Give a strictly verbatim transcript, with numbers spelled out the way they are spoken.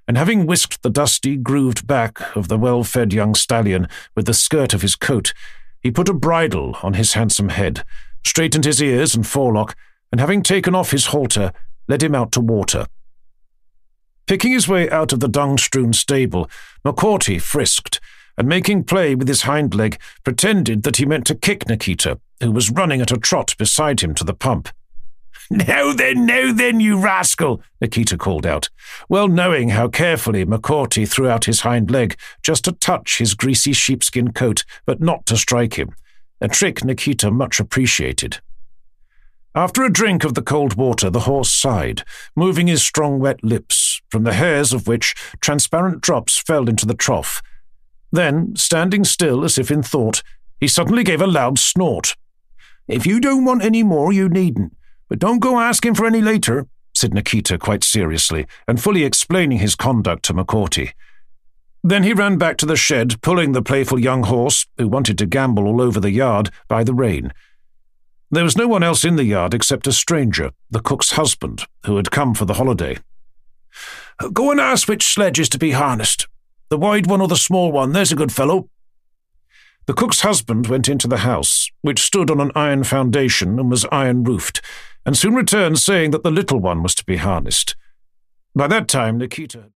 and having whisked the dusty, grooved back of the well-fed young stallion with the skirt of his coat, he put a bridle on his handsome head, straightened his ears and forelock, and having taken off his halter, led him out to water. Picking his way out of the dung-strewn stable, McCourty frisked, and making play with his hind leg, pretended that he meant to kick Nikita, who was running at a trot beside him to the pump. "Now then, now then, you rascal," Nikita called out, well knowing how carefully McCourty threw out his hind leg just to touch his greasy sheepskin coat, but not to strike him, a trick Nikita much appreciated. After a drink of the cold water, the horse sighed, moving his strong wet lips, from the hairs of which transparent drops fell into the trough. Then, standing still as if in thought, he suddenly gave a loud snort. "If you don't want any more, you needn't. But don't go asking for any later," said Nikita quite seriously, and fully explaining his conduct to McCourty. Then he ran back to the shed, pulling the playful young horse, who wanted to gambol all over the yard, by the rein. There was no one else in the yard except a stranger, the cook's husband, who had come for the holiday. "Go and ask which sledge is to be harnessed. The wide one or the small one, there's a good fellow." The cook's husband went into the house, which stood on an iron foundation and was iron-roofed, and soon returned saying that the little one was to be harnessed. By that time, Nikita